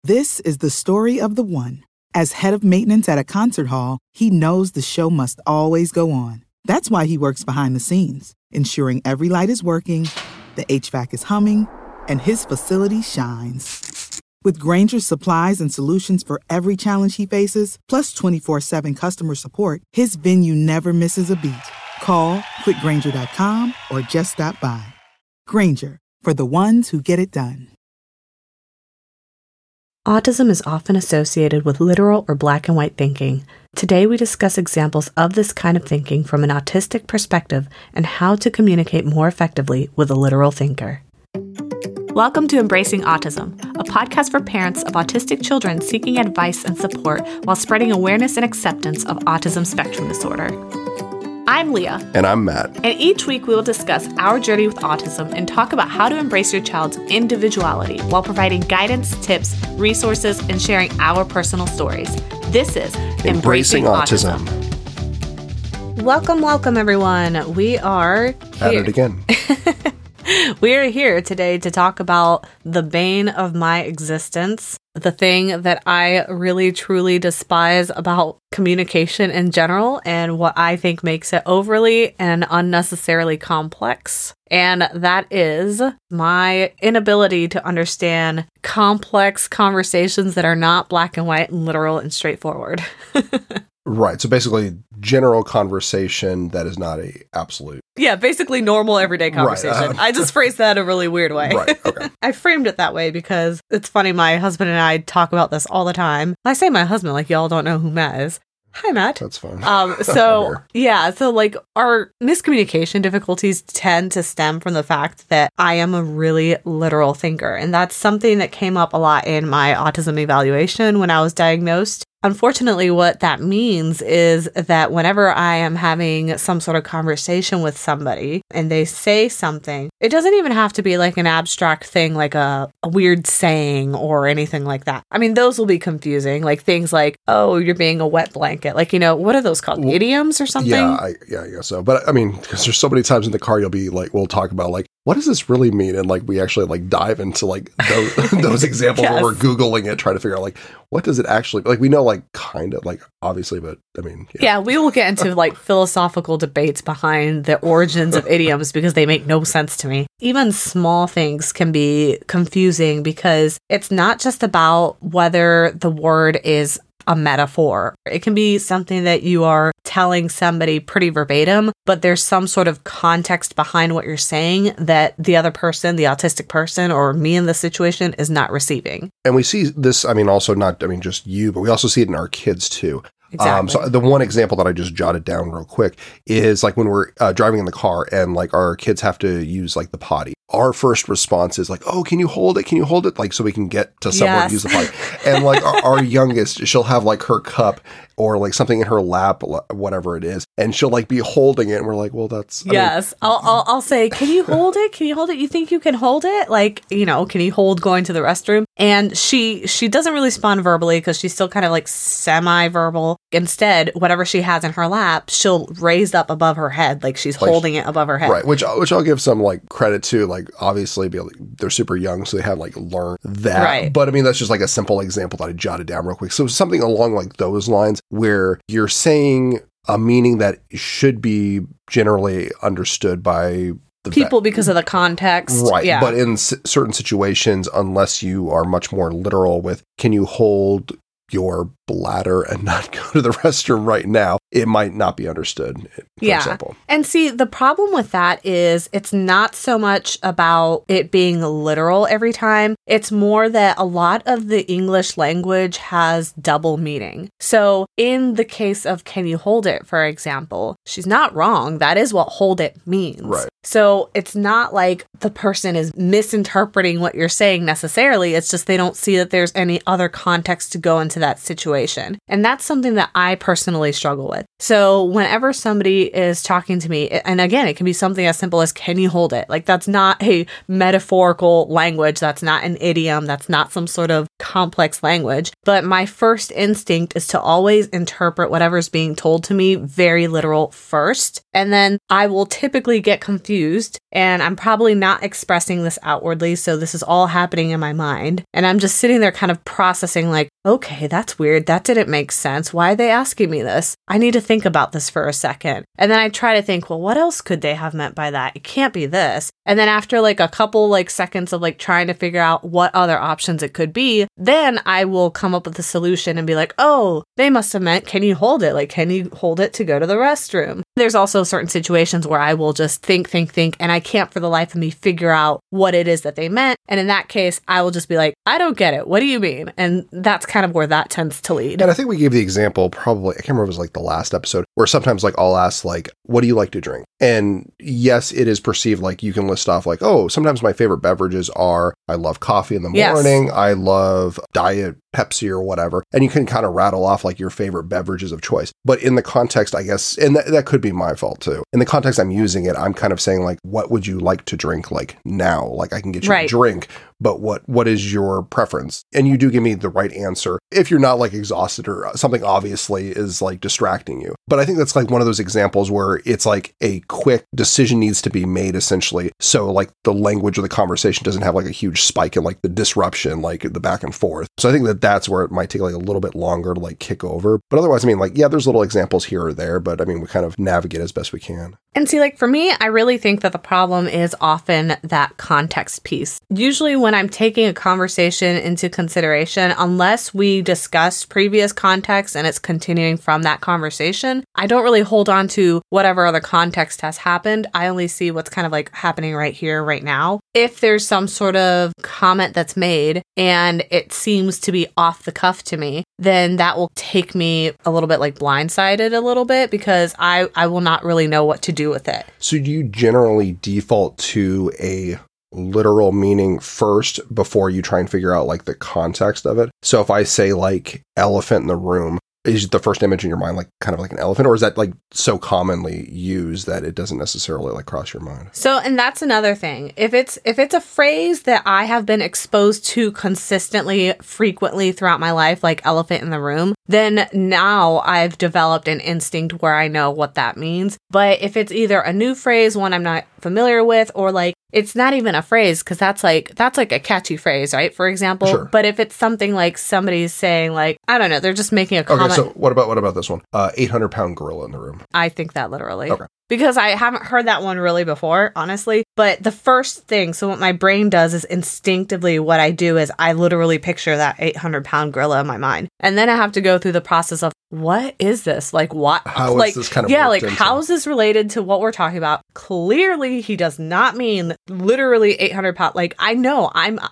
This is the story of the one. As head of maintenance at a concert hall, he knows the show must always go on. That's why he works behind the scenes, ensuring every light is working, the HVAC is humming, and his facility shines. With Grainger's supplies and solutions for every challenge he faces, plus 24/7 customer support, his venue never misses a beat. Call quickgrainger.com or just stop by. Grainger, for the ones who get it done. Autism is often associated with literal or black and white thinking. Today we discuss examples of this kind of thinking from an autistic perspective and how to communicate more effectively with a literal thinker. Welcome to Embracing Autism, a podcast for parents of autistic children seeking advice and support while spreading awareness and acceptance of autism spectrum disorder. I'm Leah. And I'm Matt. And each week we will discuss our journey with autism and talk about how to embrace your child's individuality while providing guidance, tips, resources, and sharing our personal stories. This is Embracing Autism. Welcome, everyone. We are here. At it again. We are here today to talk about the bane of my existence, the thing that I really truly despise about communication in general, and what I think makes it overly and unnecessarily complex. And that is my inability to understand complex conversations that are not black and white and literal and straightforward. Right. So basically, general conversation that is not a absolute. Yeah, basically normal everyday conversation. Right. I just phrased that a really weird way. Right. Okay. I framed it that way because it's funny. My husband and I talk about this all the time. I say my husband like y'all don't know who Matt is. Hi, Matt. That's fine. So like our miscommunication difficulties tend to stem from the fact that I am a really literal thinker. And that's something that came up a lot in my autism evaluation when I was diagnosed. Unfortunately, what that means is that whenever I am having some sort of conversation with somebody and they say something, it doesn't even have to be like an abstract thing, like a weird saying or anything like that. I mean, those will be confusing, like things like, oh, you're being a wet blanket. Like, what are those called? Idioms or something? Yeah, I guess so. But I mean, because there's so many times in the car, you'll be like, we'll talk about like, what does this really mean? And like, we actually like dive into like those examples Yes. where we're Googling it, trying to figure out like, what does it actually, like, we know like kind of like obviously, but I mean. Yeah, we will get into like philosophical debates behind the origins of idioms because they make no sense to me. Even small things can be confusing because it's not just about whether the word is a metaphor. It can be something that you are telling somebody pretty verbatim, but there's some sort of context behind what you're saying that the other person, the autistic person, or me in this situation is not receiving. And we see this, I mean, also not, I mean, just you, but we also see it in our kids too. Exactly. So the one example that I just jotted down real quick is like when we're driving in the car and like our kids have to use like the potty. Our first response is like, oh, can you hold it? Can you hold it? Like, so we can get to somewhere to use the potty. And like our youngest, she'll have like her cup or like something in her lap, whatever it is. And she'll like be holding it. And we're like, well, that's. I'll say, can you hold it? Can you hold it? You think you can hold it? Like, can you hold going to the restroom? And she doesn't really respond verbally because she's still kind of like semi-verbal. Instead, whatever she has in her lap, she'll raise up above her head. Like she's holding it above her head. Right. Which I'll give some like credit to. Like obviously they're super young, so they have like learned that. Right. But I mean, that's just like a simple example that I jotted down real quick. So something along like those lines where you're saying a meaning that should be generally understood by the people because of the context. Right. Yeah. But in certain situations, unless you are much more literal with, can you hold your bladder and not go to the restroom right now, it might not be understood, for example. And see, the problem with that is it's not so much about it being literal every time. It's more that a lot of the English language has double meaning. So in the case of can you hold it, for example, she's not wrong. That is what hold it means. Right. So it's not like the person is misinterpreting what you're saying necessarily. It's just they don't see that there's any other context to go into that situation. And that's something that I personally struggle with. So whenever somebody is talking to me, and again, it can be something as simple as, can you hold it? Like that's not a metaphorical language. That's not an idiom. That's not some sort of complex language, but my first instinct is to always interpret whatever's being told to me very literal first. And then I will typically get confused, and I'm probably not expressing this outwardly. So this is all happening in my mind. And I'm just sitting there kind of processing like, okay, that's weird. That didn't make sense. Why are they asking me this? I need to think about this for a second. And then I try to think, well, what else could they have meant by that? It can't be this. And then after like a couple like seconds of like trying to figure out what other options it could be, then I will come up with a solution and be like, oh, they must have meant, can you hold it? Like, can you hold it to go to the restroom? There's also certain situations where I will just think, and I can't for the life of me figure out what it is that they meant. And in that case, I will just be like, I don't get it. What do you mean? And that's kind of where that tends to lead. And I think we gave the example probably, I can't remember if it was like the last episode, where sometimes like I'll ask like, what do you like to drink? And yes, it is perceived like you can list off like, oh, sometimes my favorite beverages are, I love coffee in the morning. Yes. I love Diet Pepsi or whatever. And you can kind of rattle off like your favorite beverages of choice. But in the context, I guess, and that could be my fault too. In the context I'm using it, I'm kind of saying like, what would you like to drink like now? Like I can get you a drink, but what is your preference? And you do give me the right answer if you're not like exhausted or something obviously is like distracting you. But I think that's like one of those examples where it's like a quick decision needs to be made essentially. So like the language of the conversation doesn't have like a huge spike in like the disruption, like the back and forth. So I think that's where it might take like a little bit longer to like kick over. But otherwise, I mean, like, yeah, there's little examples here or there, but I mean, we kind of navigate as best we can. And see, like for me, I really think that the problem is often that context piece. Usually when I'm taking a conversation into consideration, unless we discussed previous context and it's continuing from that conversation, I don't really hold on to whatever other context has happened. I only see what's kind of like happening right here, right now. If there's some sort of comment that's made and it seems to be off the cuff to me, then that will take me a little bit like blindsided a little bit because I will not really know what to do with it. So do you generally default to a literal meaning first before you try and figure out like the context of it? So if I say like elephant in the room, is the first image in your mind like kind of like an elephant, or is that like so commonly used that it doesn't necessarily like cross your mind? So, and that's another thing. If it's a phrase that I have been exposed to consistently, frequently throughout my life, like elephant in the room, then now I've developed an instinct where I know what that means. But if it's either a new phrase, one I'm not familiar with, or like it's not even a phrase because that's like a catchy phrase, right? For example, sure. But if it's something like somebody's saying like, I don't know, they're just making a comment. Okay, so what about this one? 800-pound gorilla in the room. I think that literally. Okay. Because I haven't heard that one really before, honestly. But the first thing, so what my brain does is instinctively what I do is I literally picture that 800-pound gorilla in my mind. And then I have to go through the process of, what is this? Like, what? How like, is this kind of yeah, like, into? How is this related to what we're talking about? Clearly, he does not mean literally 800 pounds. Like, I know,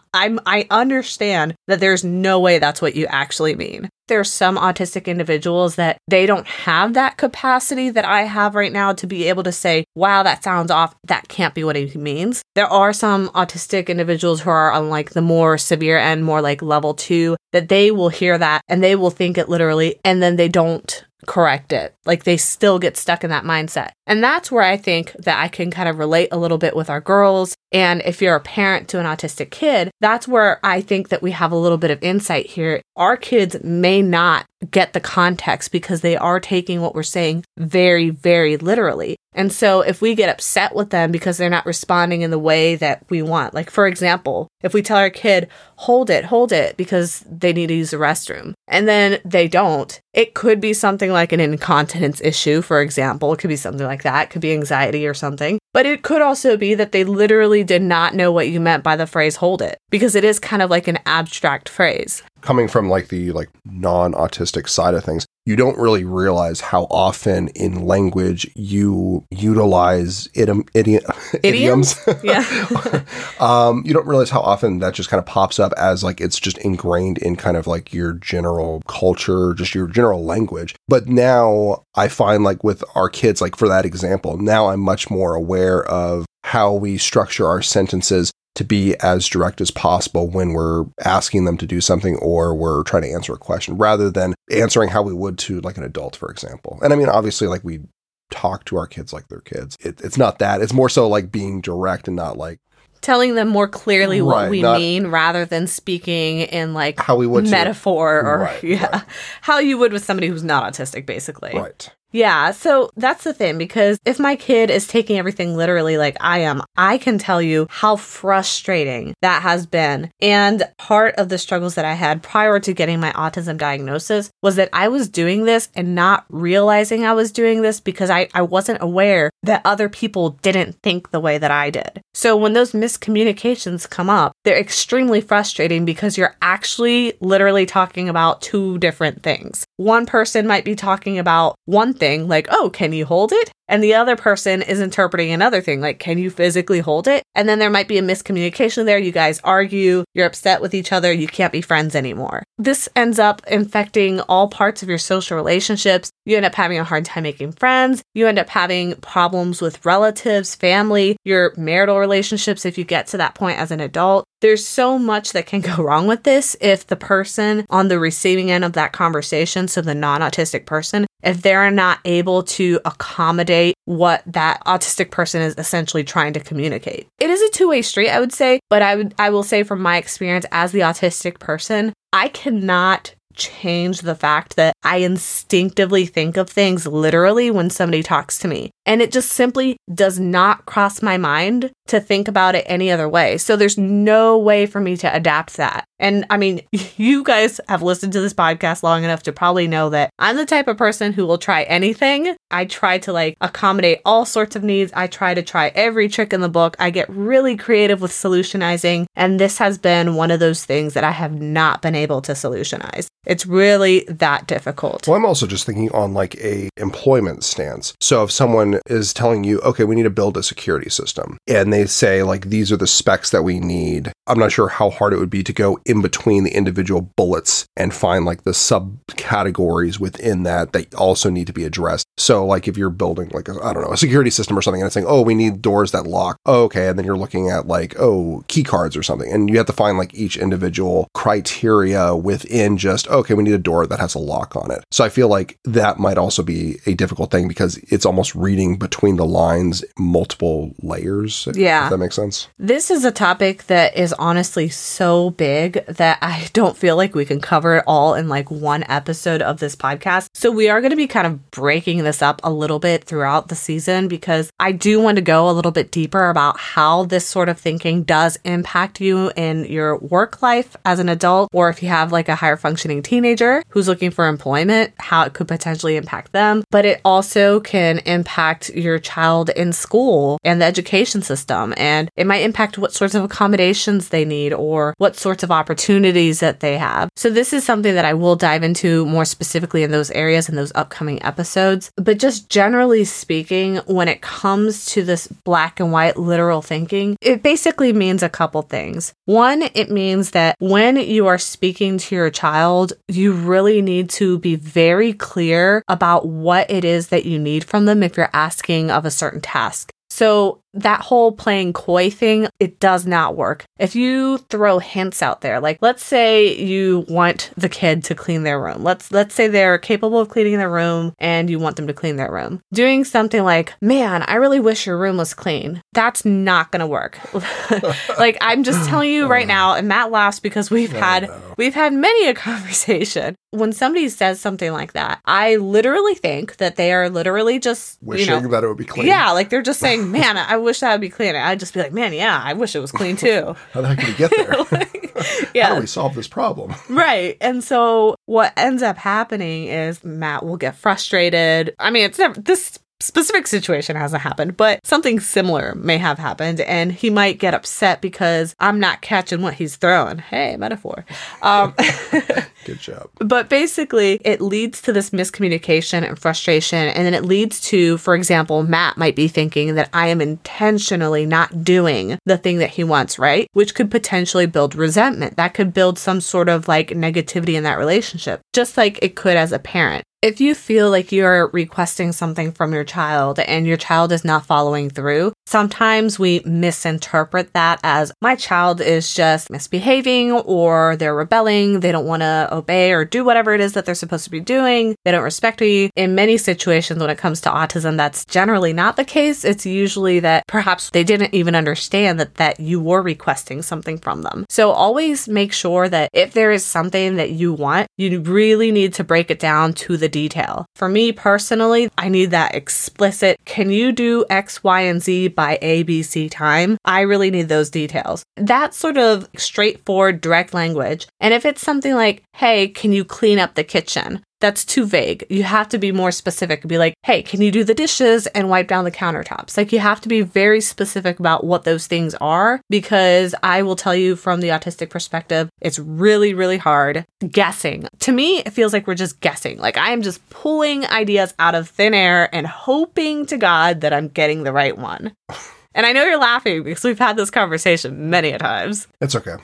I understand that there's no way that's what you actually mean. There's some autistic individuals that they don't have that capacity that I have right now to be able to say, wow, that sounds off. That can't be what he means. There are some autistic individuals who are on like the more severe end, more like level 2, that they will hear that and they will think it literally, and then they don't correct it. Like they still get stuck in that mindset. And that's where I think that I can kind of relate a little bit with our girls. And if you're a parent to an autistic kid, that's where I think that we have a little bit of insight here. Our kids may not get the context because they are taking what we're saying very, very literally. And so if we get upset with them because they're not responding in the way that we want, like for example, if we tell our kid, hold it, because they need to use the restroom, and then they don't, it could be something like an incontinence issue, for example. It could be something like that. It could be anxiety or something. But it could also be that they literally did not know what you meant by the phrase hold it, because it is kind of like an abstract phrase. Coming from like the like non-autistic side of things, you don't really realize how often in language you utilize idioms. Yeah. You don't realize how often that just kind of pops up as like it's just ingrained in kind of like your general culture, just your general language. But now I find like with our kids, like for that example, now I'm much more aware of how we structure our sentences to be as direct as possible when we're asking them to do something or we're trying to answer a question, rather than answering how we would to like an adult, for example. And I mean, obviously, like we talk to our kids like they're kids. It's not that. It's more so like being direct and not like telling them more clearly what we mean rather than speaking in like how we would metaphor or how you would with somebody who's not autistic, basically. Right. Yeah, so that's the thing, because if my kid is taking everything literally like I am, I can tell you how frustrating that has been. And part of the struggles that I had prior to getting my autism diagnosis was that I was doing this and not realizing I was doing this because I wasn't aware that other people didn't think the way that I did. So when those miscommunications come up, they're extremely frustrating because you're actually literally talking about two different things. One person might be talking about one thing, like, oh, can you hold it? And the other person is interpreting another thing, like, can you physically hold it? And then there might be a miscommunication there. You guys argue, you're upset with each other, you can't be friends anymore. This ends up infecting all parts of your social relationships. You end up having a hard time making friends. You end up having problems with relatives, family, your marital relationships if you get to that point as an adult. There's so much that can go wrong with this if the person on the receiving end of that conversation, so the non-autistic person, if they're not able to accommodate what that autistic person is essentially trying to communicate. It is a two-way street, I would say, but I will say from my experience as the autistic person, I cannot change the fact that I instinctively think of things literally when somebody talks to me. And it just simply does not cross my mind to think about it any other way. So there's no way for me to adapt that. And I mean, you guys have listened to this podcast long enough to probably know that I'm the type of person who will try anything. I try to like accommodate all sorts of needs. I try to try every trick in the book. I get really creative with solutionizing. And this has been one of those things that I have not been able to solutionize. It's really that difficult. Well, I'm also just thinking on like a employment stance. So if someone is telling you, okay, we need to build a security system, and they say like, these are the specs that we need. I'm not sure how hard it would be to go in between the individual bullets and find like the subcategories within that also need to be addressed. So like if you're building like, a security system or something, and it's saying, oh, we need doors that lock. Oh, okay. And then you're looking at like, oh, key cards or something. And you have to find like each individual criteria within just, okay, we need a door that has a lock on it. So I feel like that might also be a difficult thing because it's almost reading between the lines, multiple layers. Yeah. If that makes sense. This is a topic that is honestly so big that I don't feel like we can cover it all in like one episode of this podcast. So we are going to be kind of breaking this up a little bit throughout the season because I do want to go a little bit deeper about how this sort of thinking does impact you in your work life as an adult, or if you have like a higher functioning teenager who's looking for employment, how it could potentially impact them. But it also can impact your child in school and the education system. And it might impact what sorts of accommodations they need or what sorts of opportunities that they have. So this is something that I will dive into more specifically in those areas in those upcoming episodes. But just generally speaking, when it comes to this black and white literal thinking, it basically means a couple things. One, it means that when you are speaking to your child, you really need to be very clear about what it is that you need from them if you're asking of a certain task. So that whole playing coy thing, it does not work. If you throw hints out there, like let's say you want the kid to clean their room. Let's say they're capable of cleaning their room and you want them to clean their room. Doing something like, man, I really wish your room was clean. That's not going to work. Like I'm just telling you right now, and Matt laughs because we've had many a conversation. When somebody says something like that, I literally think that they are literally just wishing that it would be clean. Yeah, like they're just saying, man, I wish that would be clean. I'd just be like, man, yeah, I wish it was clean too. How the heck did we get there? Yeah. How do we solve this problem? Right. And so what ends up happening is Matt will get frustrated. I mean, it's never this specific situation hasn't happened, but something similar may have happened, and he might get upset because I'm not catching what he's throwing. Hey, metaphor. Good job. But basically, it leads to this miscommunication and frustration, and then it leads to, for example, Matt might be thinking that I am intentionally not doing the thing that he wants, right? Which could potentially build resentment. That could build some sort of like negativity in that relationship, just like it could as a parent. If you feel like you're requesting something from your child and your child is not following through, sometimes we misinterpret that as my child is just misbehaving or they're rebelling. They don't want to obey or do whatever it is that they're supposed to be doing. They don't respect me. In many situations when it comes to autism, that's generally not the case. It's usually that perhaps they didn't even understand that you were requesting something from them. So always make sure that if there is something that you want, you really need to break it down to the detail. For me personally, I need that explicit, can you do X, Y, and Z by ABC time? I really need those details. That sort of straightforward, direct language. And if it's something like, hey, can you clean up the kitchen? That's too vague. You have to be more specific and be like, hey, can you do the dishes and wipe down the countertops? Like, you have to be very specific about what those things are, because I will tell you from the autistic perspective, it's really, really hard guessing. To me, it feels like we're just guessing. Like, I am just pulling ideas out of thin air and hoping to God that I'm getting the right one. And I know you're laughing because we've had this conversation many a times. It's okay.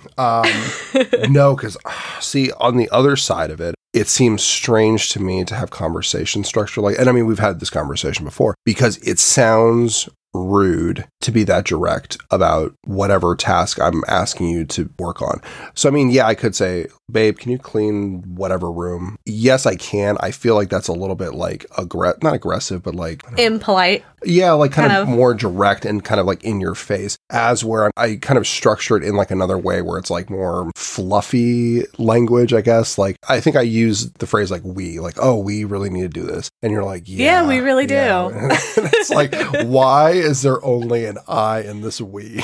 No, because see, on the other side of it, it seems strange to me to have conversation structure like, and I mean, we've had this conversation before, because it sounds rude to be that direct about whatever task I'm asking you to work on. So, I mean, yeah, I could say, babe, can you clean whatever room? Yes, I can. I feel like that's a little bit like not aggressive, but like impolite. Yeah, like kind of more direct and kind of like in your face, as where I kind of structure it in like another way where it's like more fluffy language, I guess. Like, I think I use the phrase like we, like, oh, we really need to do this. And you're like, yeah, we really do. And it's like, why is there only an I in this we?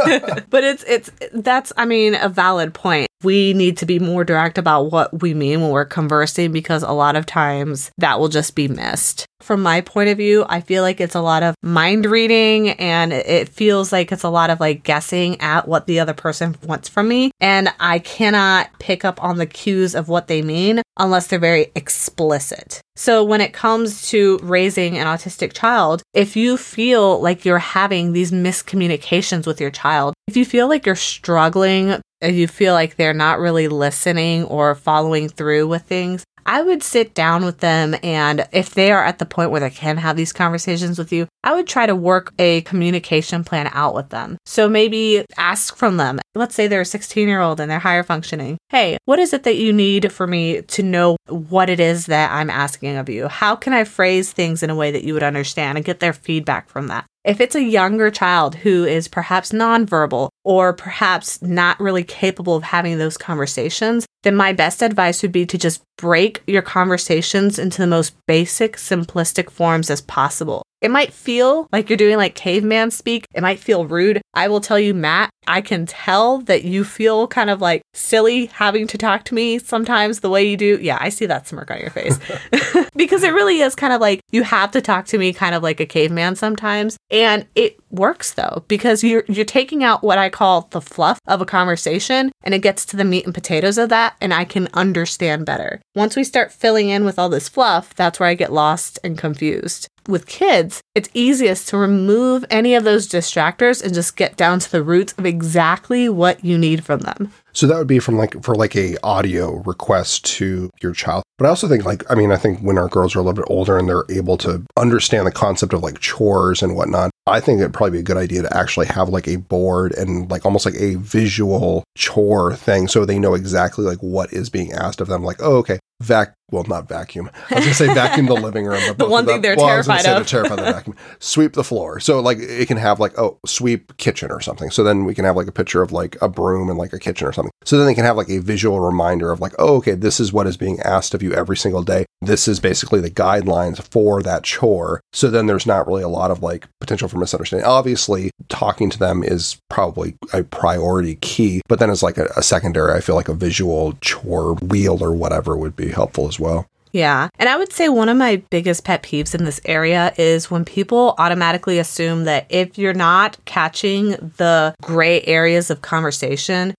But that's, I mean, a valid point. We need to be more direct about what we mean when we're conversing, because a lot of times that will just be missed. From my point of view, I feel like it's a lot of mind reading, and it feels like it's a lot of like guessing at what the other person wants from me. And I cannot pick up on the cues of what they mean unless they're very explicit. So when it comes to raising an autistic child, if you feel like you're having these miscommunications with your child, if you feel like you're struggling, if you feel like they're not really listening or following through with things, I would sit down with them, and if they are at the point where they can have these conversations with you, I would try to work a communication plan out with them. So maybe ask from them. Let's say they're a 16-year-old and they're higher functioning. Hey, what is it that you need for me to know what it is that I'm asking of you? How can I phrase things in a way that you would understand, and get their feedback from that? If it's a younger child who is perhaps nonverbal or perhaps not really capable of having those conversations, then my best advice would be to just break your conversations into the most basic, simplistic forms as possible. It might feel like you're doing like caveman speak. It might feel rude. I will tell you, Matt, I can tell that you feel kind of like silly having to talk to me sometimes the way you do. Yeah, I see that smirk on your face. Because it really is kind of like you have to talk to me kind of like a caveman sometimes. And it works though, because you're taking out what I call the fluff of a conversation, and it gets to the meat and potatoes of that, and I can understand better. Once we start filling in with all this fluff, that's where I get lost and confused. With kids, it's easiest to remove any of those distractors and just get down to the roots of exactly what you need from them. So that would be from like, for like a audio request to your child. But I also think like, I mean, I think when our girls are a little bit older and they're able to understand the concept of like chores and whatnot, I think it'd probably be a good idea to actually have like a board and like almost like a visual chore thing, so they know exactly like what is being asked of them. Like, oh, okay, not vacuum. I was going to say vacuum the living room. The one thing they're terrified of. They're terrified of the vacuum. Sweep the floor. So like it can have like, oh, sweep kitchen or something. So then we can have like a picture of like a broom and like a kitchen or something. So then they can have like a visual reminder of like, oh, okay, this is what is being asked of you every single day. This is basically the guidelines for that chore. So then there's not really a lot of like potential for misunderstanding. Obviously, talking to them is probably a priority key, but then as like a secondary, I feel like a visual chore wheel or whatever would be helpful as well. Yeah. And I would say one of my biggest pet peeves in this area is when people automatically assume that if you're not catching the gray areas of conversation,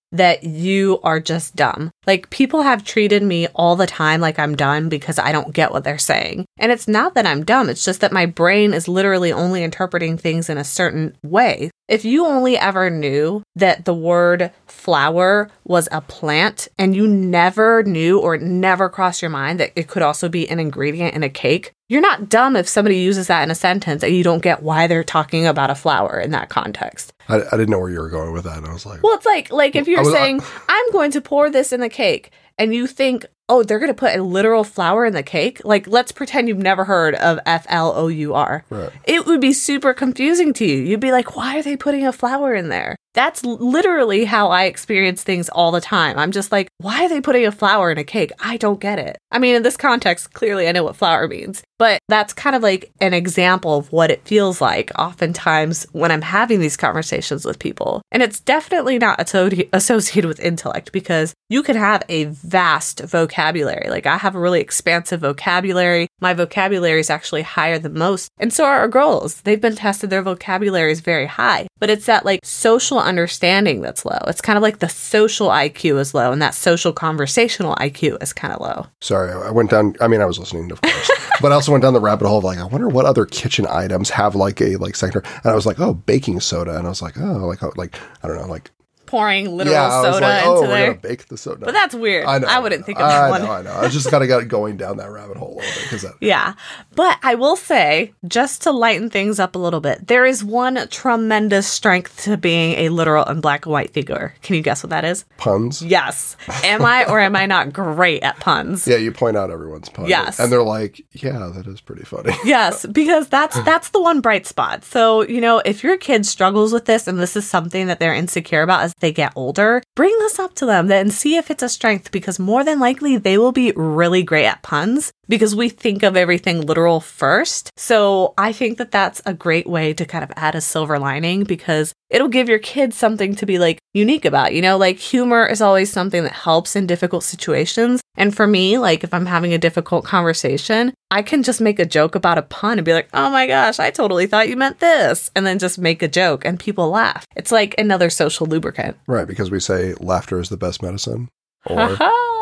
that you are just dumb. Like, people have treated me all the time like I'm dumb because I don't get what they're saying. And it's not that I'm dumb. It's just that my brain is literally only interpreting things in a certain way. If you only ever knew that the word flower was a plant and you never knew or never crossed your mind that it could also be an ingredient in a cake, you're not dumb if somebody uses that in a sentence and you don't get why they're talking about a flower in that context. I didn't know where you were going with that. And I was like, well, it's like if you're saying, I'm going to pour this in the cake, and you think, oh, they're going to put a literal flower in the cake? Like, let's pretend you've never heard of FLOUR. Right. It would be super confusing to you. You'd be like, why are they putting a flower in there? That's literally how I experience things all the time. I'm just like, why are they putting a flower in a cake? I don't get it. I mean, in this context, clearly I know what flower means. But that's kind of like an example of what it feels like oftentimes when I'm having these conversations with people. And it's definitely not associated with intellect, because you can have a vast vocabulary. Like, I have a really expansive vocabulary. My vocabulary is actually higher than most. And so are our girls. They've been tested. Their vocabulary is very high. But it's that like social understanding that's low. It's kind of like the social IQ is low and that social conversational IQ is kind of low. Sorry, I went down. I mean, I was listening, of course. But I also went down the rabbit hole of like, I wonder what other kitchen items have like a like sector. And I was like, oh, baking soda. And I was like, oh, like I don't know, like pouring literal soda into we're there. Gonna bake the soda. But that's weird. I know. I wouldn't think of that one. I know. I just kind of got going down that rabbit hole a little bit. Yeah. But I will say, just to lighten things up a little bit, there is one tremendous strength to being a literal and black and white thinker. Can you guess what that is? Puns? Yes. Am I or am I not great at puns? Yeah, you point out everyone's puns. Yes. And they're like, yeah, that is pretty funny. Yes, because that's the one bright spot. So, you know, if your kid struggles with this and this is something that they're insecure about as they get older, bring this up to them and see if it's a strength, because more than likely they will be really great at puns because we think of everything literal first. So I think that that's a great way to kind of add a silver lining, because it'll give your kids something to be like unique about. You know, like humor is always something that helps in difficult situations. And for me, like if I'm having a difficult conversation, I can just make a joke about a pun and be like, oh my gosh, I totally thought you meant this. And then just make a joke and people laugh. It's like another social lubricant. Right, because we say laughter is the best medicine. Or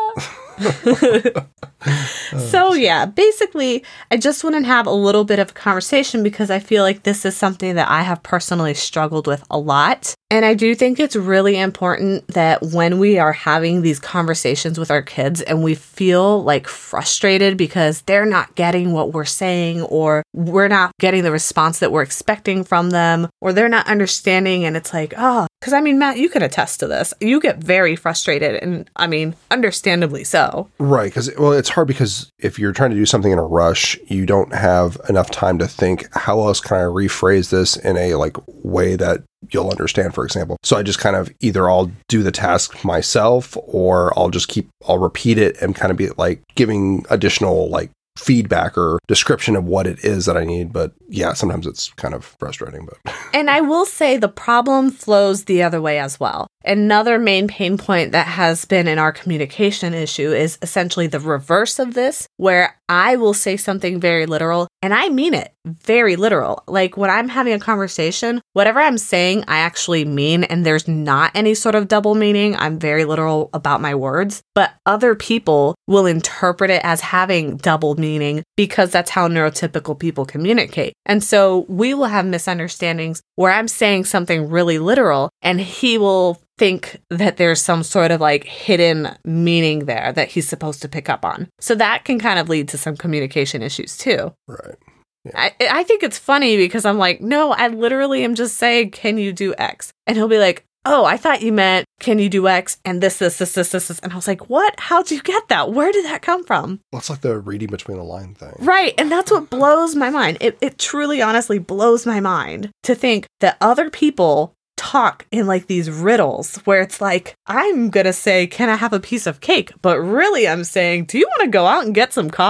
So yeah, basically, I just want to have a little bit of a conversation because I feel like this is something that I have personally struggled with a lot. And I do think it's really important that when we are having these conversations with our kids and we feel like frustrated because they're not getting what we're saying, or we're not getting the response that we're expecting from them, or they're not understanding, and it's like, oh, because I mean, Matt, you can attest to this. You get very frustrated, and I mean, understandably so. Right, because, well, it's hard because if you're trying to do something in a rush, you don't have enough time to think, how else can I rephrase this in a like way that you'll understand, for example. So I just kind of either I'll do the task myself, or I'll repeat it and kind of be like giving additional like feedback or description of what it is that I need. But yeah, sometimes it's kind of frustrating. But and I will say the problem flows the other way as well. Another main pain point that has been in our communication issue is essentially the reverse of this, where I will say something very literal and I mean it very literal. Like when I'm having a conversation, whatever I'm saying, I actually mean, and there's not any sort of double meaning. I'm very literal about my words, but other people will interpret it as having double meaning because that's how neurotypical people communicate. And so we will have misunderstandings where I'm saying something really literal and he will think that there's some sort of like hidden meaning there that he's supposed to pick up on. So that can kind of lead to some communication issues too. Right. Yeah. I think it's funny because I'm like, no, I literally am just saying, can you do X? And he'll be like, oh, I thought you meant, can you do X and this. And I was like, what? How'd you get that? Where did that come from? Well, it's like the reading between the line thing. Right. And that's what blows my mind. It truly, honestly blows my mind to think that other people talk in like these riddles where it's like, I'm gonna say, can I have a piece of cake? But really I'm saying, do you want to go out and get some coffee?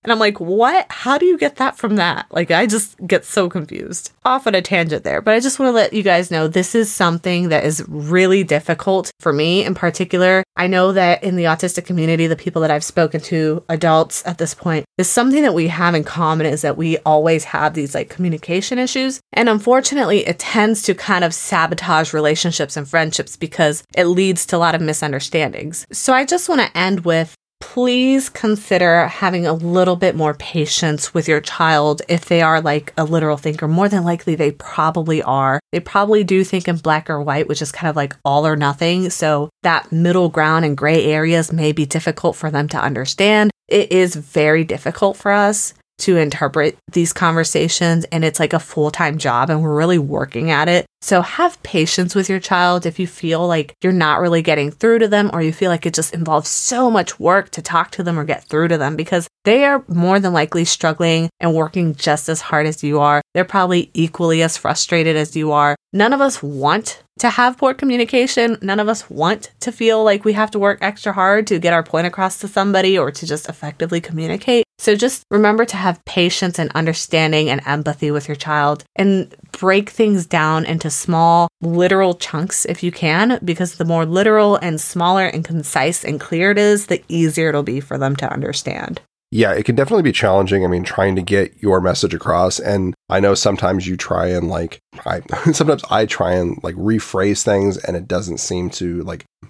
And I'm like, what? How do you get that from that? Like, I just get so confused. Off on a tangent there, but I just want to let you guys know this is something that is really difficult for me in particular. I know that in the autistic community, the people that I've spoken to, adults at this point, is something that we have in common is that we always have these like communication issues. And unfortunately, it tends to kind of sabotage relationships and friendships because it leads to a lot of misunderstandings. So I just want to end with, please consider having a little bit more patience with your child if they are like a literal thinker. More than likely, they probably are. They probably do think in black or white, which is kind of like all or nothing. So that middle ground and gray areas may be difficult for them to understand. It is very difficult for us to interpret these conversations, and it's like a full-time job, and we're really working at it. So have patience with your child if you feel like you're not really getting through to them, or you feel like it just involves so much work to talk to them or get through to them, because they are more than likely struggling and working just as hard as you are. They're probably equally as frustrated as you are. None of us want to have poor communication. None of us want to feel like we have to work extra hard to get our point across to somebody or to just effectively communicate. So just remember to have patience and understanding and empathy with your child, and break things down into small, literal chunks if you can, because the more literal and smaller and concise and clear it is, the easier it'll be for them to understand. Yeah, it can definitely be challenging. I mean, trying to get your message across. And I know sometimes you try and sometimes I try and rephrase things, and it doesn't seem to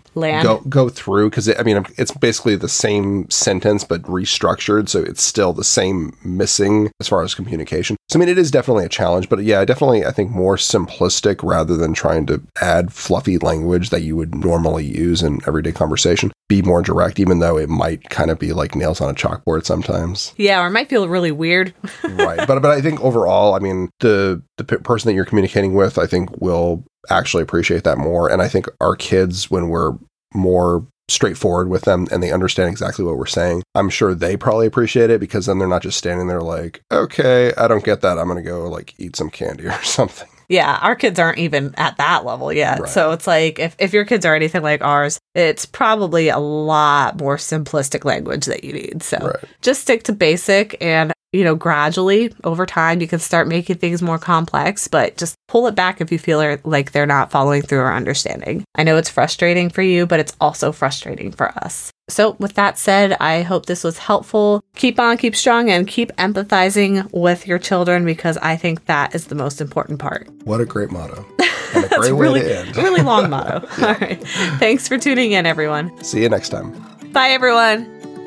go through, because it's basically the same sentence but restructured, so it's still the same missing as far as communication. So it is definitely a challenge, but yeah, definitely I think more simplistic rather than trying to add fluffy language that you would normally use in everyday conversation. Be more direct, even though it might kind of be like nails on a chalkboard sometimes. Yeah, or it might feel really weird. Right, but I think overall, the person that you're communicating with, I think will actually appreciate that more. And I think our kids, when we're more straightforward with them and they understand exactly what we're saying, I'm sure they probably appreciate it, because then they're not just standing there like, okay, I don't get that, I'm going to go eat some candy or something. Yeah, our kids aren't even at that level yet. Right. So it's like, if your kids are anything like ours, it's probably a lot more simplistic language that you need. So Just stick to basic, and gradually over time, you can start making things more complex, but just pull it back if you feel like they're not following through or understanding. I know it's frustrating for you, but it's also frustrating for us. So with that said, I hope this was helpful. Keep on, keep strong, and keep empathizing with your children, because I think that is the most important part. What a great motto. And a great way to end. Really long motto. Yeah. All right. Thanks for tuning in, everyone. See you next time. Bye, everyone.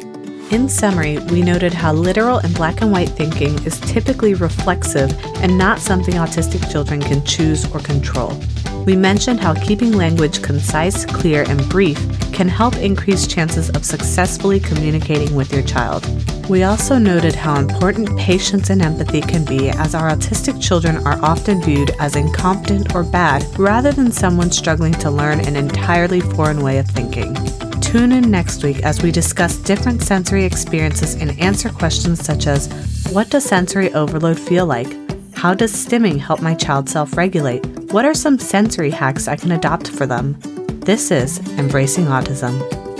In summary, we noted how literal and black and white thinking is typically reflexive and not something autistic children can choose or control. We mentioned how keeping language concise, clear, and brief can help increase chances of successfully communicating with your child. We also noted how important patience and empathy can be, as our autistic children are often viewed as incompetent or bad, rather than someone struggling to learn an entirely foreign way of thinking. Tune in next week as we discuss different sensory experiences and answer questions such as, what does sensory overload feel like? How does stimming help my child self-regulate? What are some sensory hacks I can adopt for them? This is Embracing Autism.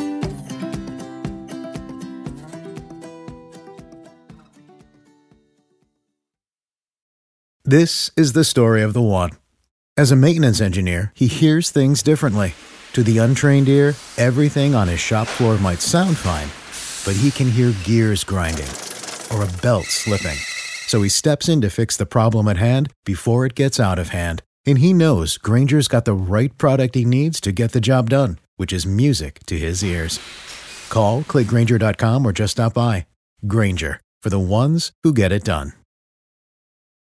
This is the story of the one. As a maintenance engineer, he hears things differently. To the untrained ear, everything on his shop floor might sound fine, but he can hear gears grinding or a belt slipping. So he steps in to fix the problem at hand before it gets out of hand. And he knows Grainger's got the right product he needs to get the job done, which is music to his ears. Call, click Grainger.com, or just stop by. Grainger, for the ones who get it done.